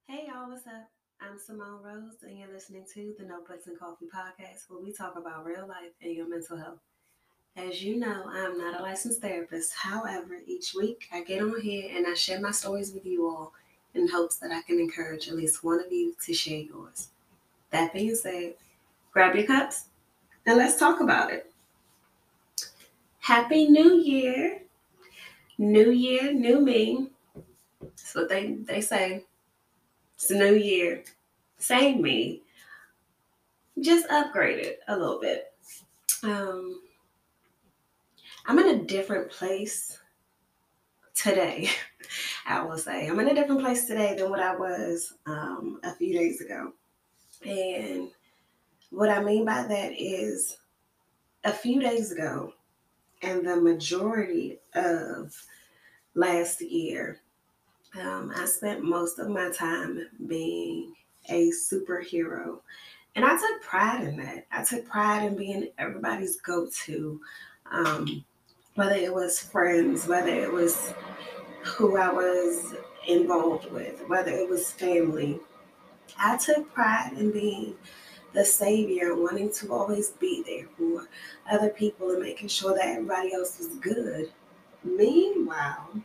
Hey y'all, what's up? I'm Simone Rose, and you're listening to the Notebooks and Coffee podcast, where we talk about real life and your mental health. As you know, I'm not a licensed therapist. However, each week I get on here and I share my stories with you all in hopes that I can encourage at least one of you to share yours. That being said, grab your cups and let's talk about it. Happy New Year! New Year, new me. That's what they say. It's a new year. Same me, just upgraded a little bit. Um, I'm in a different place today. I will say I'm in a different place today than what I was a few days ago. And what I mean by that is a few days ago, and the majority of last year, I spent most of my time being a superhero. And I took pride in that. I took pride in being everybody's go to, whether it was friends, whether it was who I was involved with, whether it was family. I took pride in being the savior and wanting to always be there for other people and making sure that everybody else was good. Meanwhile,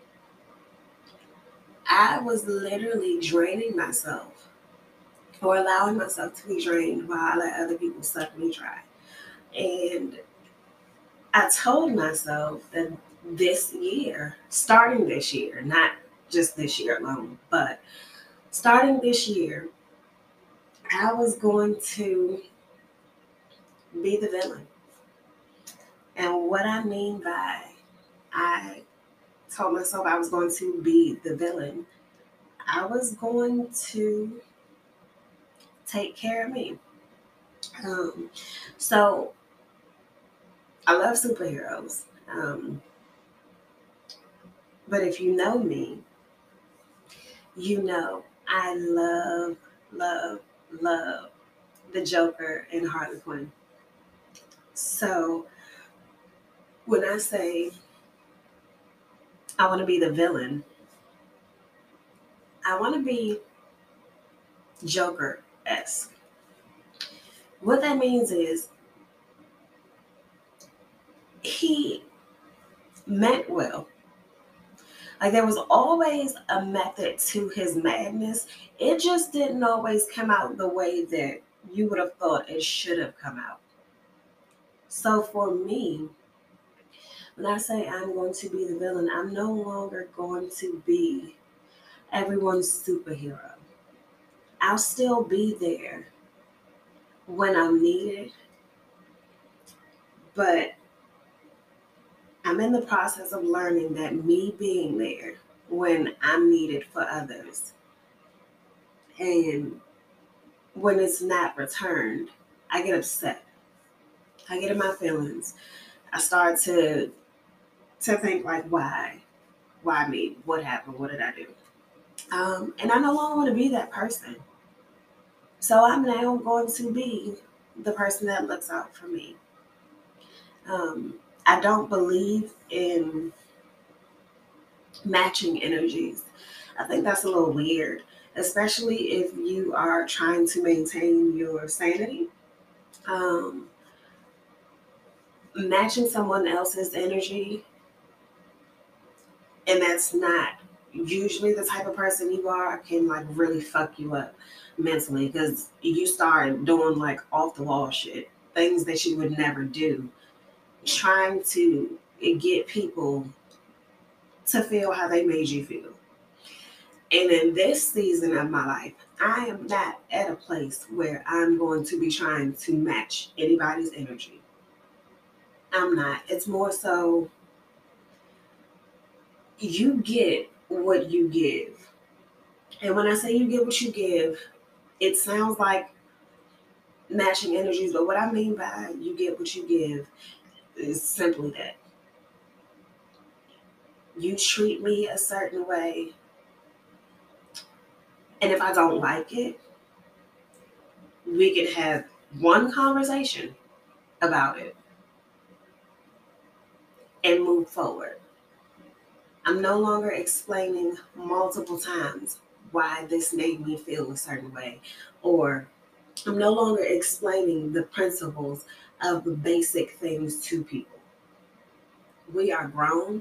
I was literally draining myself or allowing myself to be drained while I let other people suck me dry. And I told myself that this year, starting this year, not just this year alone, but starting this year, I was going to be the villain. And what I mean by I told myself I was going to be the villain, I was going to take care of me. Um, so I love superheroes. But if you know me, you know I love, love the Joker and Harley Quinn. So when I say I want to be the villain, I want to be Joker esque. What that means is he meant well. Like there was always a method to his madness. It just didn't always come out the way that you would have thought it should have come out. So for me, when I say I'm going to be the villain, I'm no longer going to be everyone's superhero. I'll still be there when I'm needed, but I'm in the process of learning that me being there when I'm needed for others and when it's not returned, I get upset. I get in my feelings. I start to think like, why? Why me? What happened? What did I do? And I no longer want to be that person. So I'm now going to be the person that looks out for me. I don't believe in matching energies. I think that's a little weird, especially if you are trying to maintain your sanity. Um, Matching someone else's energy, and that's not usually the type of person you are, can like really fuck you up mentally because you start doing like off the wall shit, things that you would never do, trying to get people to feel how they made you feel. And in this season of my life, I am not at a place where I'm going to be trying to match anybody's energy. I'm not. It's more so you get what you give. And when I say you get what you give, it sounds like matching energies, but what I mean by you get what you give is simply that you treat me a certain way, and if I don't like it, we could have one conversation about it and move forward. I'm no longer explaining multiple times why this made me feel a certain way, or I'm no longer explaining the principles of the basic things to people. We are grown.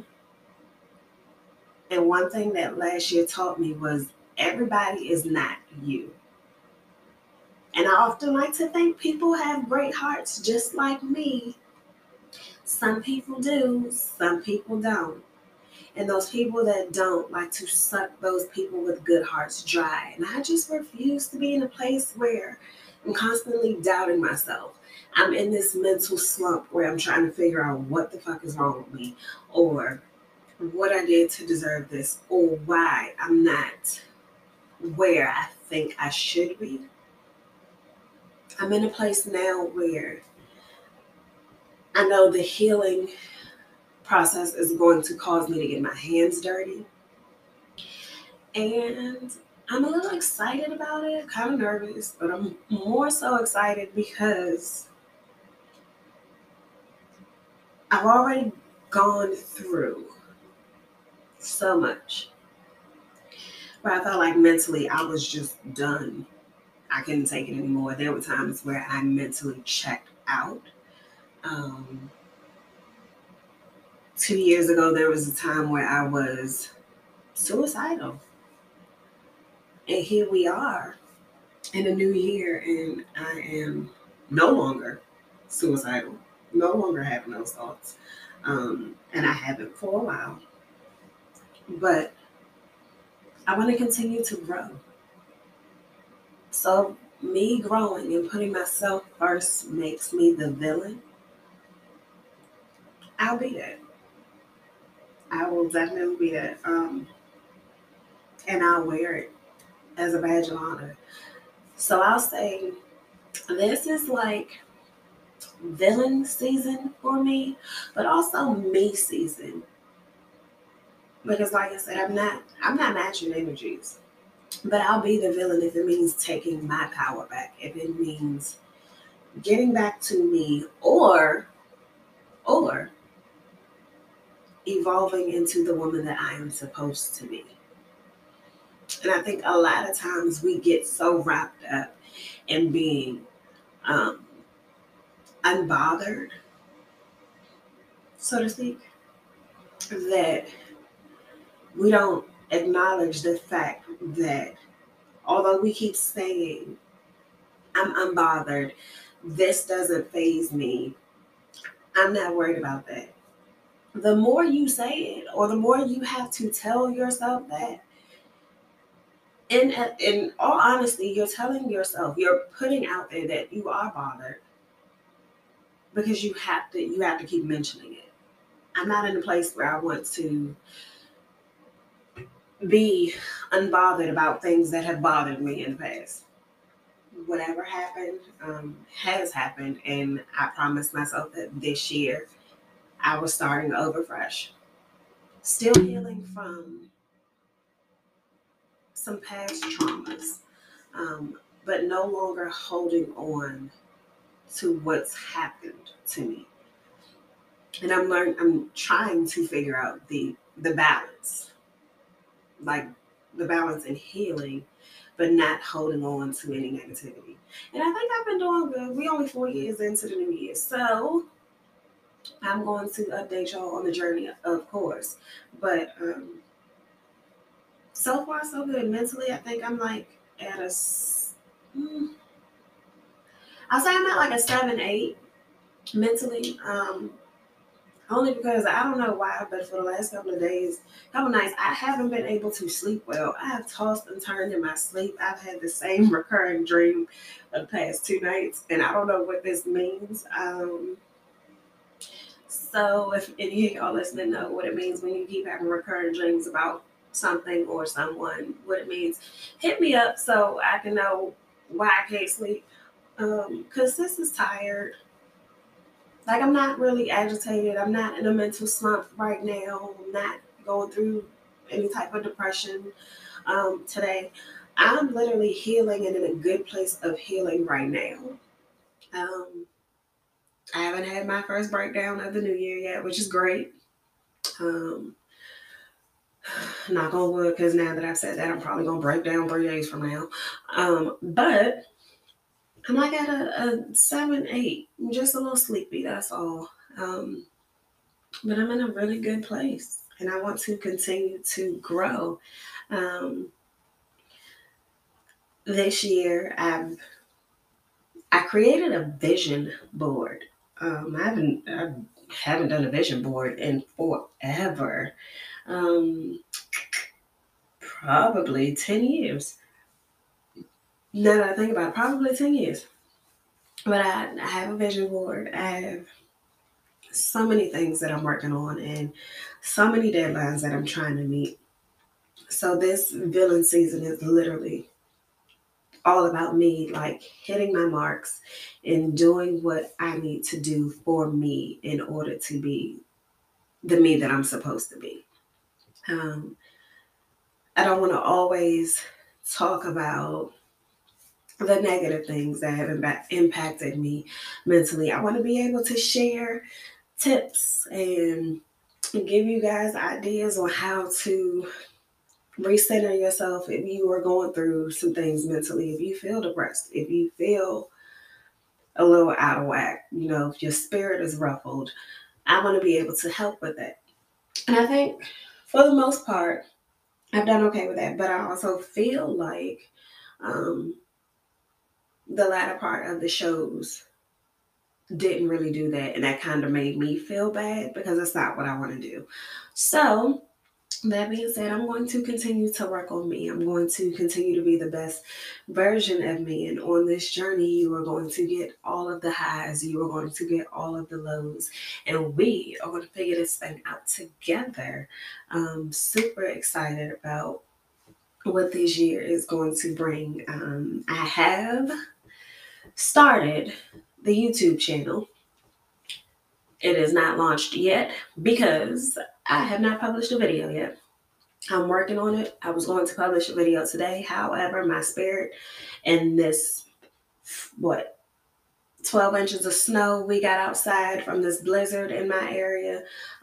And one thing that last year taught me was everybody is not you. And I often like to think people have great hearts just like me. Some people do, some people don't. And those people that don't like to suck those people with good hearts dry. And I just refuse to be in a place where I'm constantly doubting myself. I'm in this mental slump where I'm trying to figure out what the fuck is wrong with me, or what I did to deserve this, or why I'm not where I think I should be. I'm in a place now where I know the healing process is going to cause me to get my hands dirty. And I'm a little excited about it, kind of nervous, but I'm more so excited because I've already gone through so much where I felt like mentally I was just done. I couldn't take it anymore. There were times where I mentally checked out. Um, 2 years ago, there was a time where I was suicidal. And here we are in a new year, and I am no longer suicidal, no longer having those thoughts. And I haven't for a while. But I want to continue to grow. So, me growing and putting myself first makes me the villain. I'll be that. I will definitely be that. And I'll wear it as a badge of honor. So, I'll say this is like villain season for me, but also me season. Because like I said, I'm not matching energies. But I'll be the villain if it means taking my power back. If it means getting back to me, or evolving into the woman that I am supposed to be. And I think a lot of times we get so wrapped up in being um, unbothered, so to speak, that we don't acknowledge the fact that although we keep saying, I'm unbothered, this doesn't faze me, I'm not worried about that. The more you say it, or the more you have to tell yourself that, in all honesty, you're telling yourself, you're putting out there that you are bothered because you have to keep mentioning it. I'm not in a place where I want to be unbothered about things that have bothered me in the past. Whatever happened has happened, and I promised myself that this year I was starting over fresh. Still healing from some past traumas, but no longer holding on to what's happened to me. And I'm trying to figure out the balance, like the balance in healing, but not holding on to any negativity. And I think I've been doing good. We only 4 years into the new year, so I'm going to update y'all on the journey, of course. But so far so good. Mentally, I think I'm like at a. I'll say I'm at like a 7, 8 mentally. Only because I don't know why, but for the last couple nights, I haven't been able to sleep well. I have tossed and turned in my sleep. I've had the same recurring dream of the past 2 nights, and I don't know what this means. So if any of y'all listening know what it means when you keep having recurring dreams about something or someone, what it means, hit me up so I can know why I can't sleep. Because this is tired. Like, I'm not really agitated. I'm not in a mental slump right now. I'm not going through any type of depression today. I'm literally healing and in a good place of healing right now. Um, I haven't had my first breakdown of the new year yet, which is great. Um, Knock on wood, because now that I've said that, I'm probably gonna break down 3 days from now. But I'm like at a 7, 8. I'm just a little sleepy, that's all. But I'm in a really good place, and I want to continue to grow. Um, this year, I created a vision board. I haven't done a vision board in forever. Um, Probably 10 years. Now that I think about it, probably 10 years. But I have a vision board. I have so many things that I'm working on and so many deadlines that I'm trying to meet. So this villain season is literally all about me, like hitting my marks and doing what I need to do for me in order to be the me that I'm supposed to be. Um, I don't want to always talk about the negative things that have impacted me mentally. I want to be able to share tips and give you guys ideas on how to recenter yourself if you are going through some things mentally, if you feel depressed, if you feel a little out of whack, if your spirit is ruffled. I want to be able to help with that. And I think for the most part, I've done okay with that. But I also feel like um, the latter part of the shows didn't really do that. And that kind of made me feel bad because it's not what I want to do. So, that being said, I'm going to continue to work on me. I'm going to continue to be the best version of me. And on this journey, you are going to get all of the highs, you are going to get all of the lows. And we are going to figure this thing out together. I'm super excited about what this year is going to bring. I have started the YouTube channel. It is not launched yet because I have not published a video yet. I'm working on it. I was going to publish a video today. However, my spirit and this, 12 inches of snow we got outside from this blizzard in my area,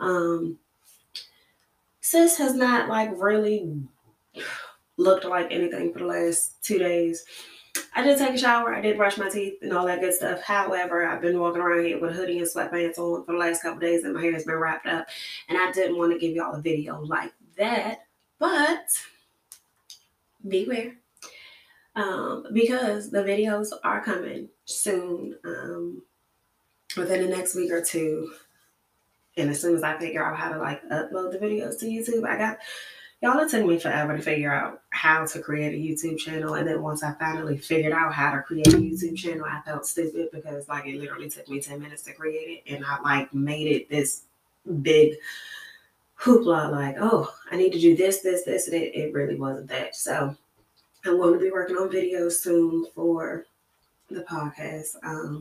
sis has not like really looked like anything for the last 2 days. I did take a shower. I did brush my teeth and all that good stuff. However, I've been walking around here with a hoodie and sweatpants on for the last couple days, and my hair has been wrapped up. And I didn't want to give y'all a video like that, but beware. Because the videos are coming soon, within the next week or two. And as soon as I figure out how to like upload the videos to YouTube, it took me forever to figure out how to create a YouTube channel. And then once I finally figured out how to create a YouTube channel, I felt stupid because like it literally took me 10 minutes to create it. And I like made it this big hoopla, like, oh, I need to do this, and it really wasn't that. So I'm going to be working on videos soon for the podcast.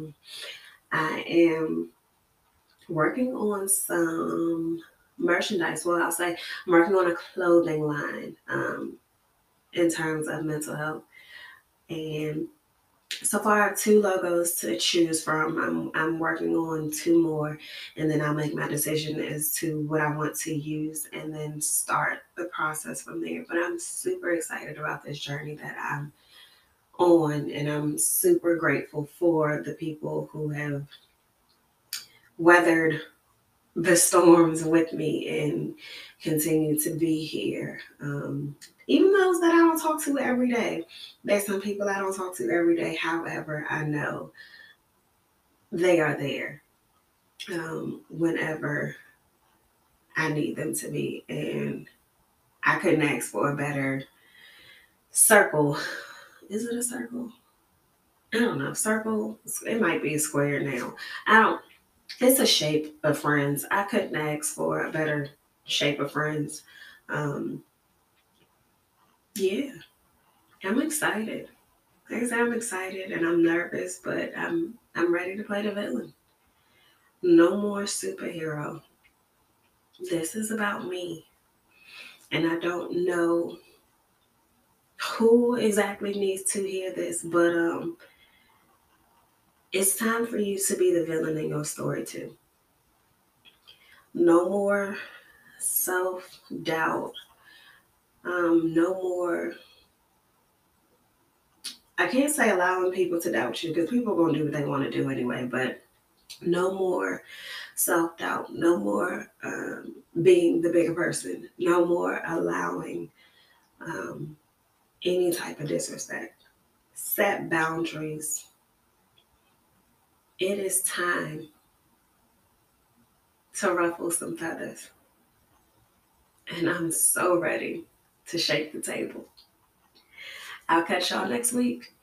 I am working on some merchandise. Well, I'll say I'm working on a clothing line in terms of mental health. And so far, I have 2 logos to choose from. I'm working on 2 more, and then I'll make my decision as to what I want to use and then start the process from there. But I'm super excited about this journey that I'm on, and I'm super grateful for the people who have weathered the storms with me and continue to be here. Even those that I don't talk to every day. There's some people I don't talk to every day. However, I know they are there whenever I need them to be. And I couldn't ask for a better circle. Is it a circle? I don't know. Circle. It might be a square now. It's a shape of friends. I couldn't ask for a better shape of friends. Um, yeah, I'm excited. Like I said, I'm excited and I'm nervous, but I'm ready to play the villain. No more superhero. This is about me. And I don't know who exactly needs to hear this, but it's time for you to be the villain in your story too. No more self-doubt. No more, I can't say allowing people to doubt you because people are going to do what they want to do anyway, but no more self doubt, no more being the bigger person, no more allowing um, any type of disrespect. Set boundaries. It is time to ruffle some feathers. And I'm so ready to shake the table. I'll catch y'all next week.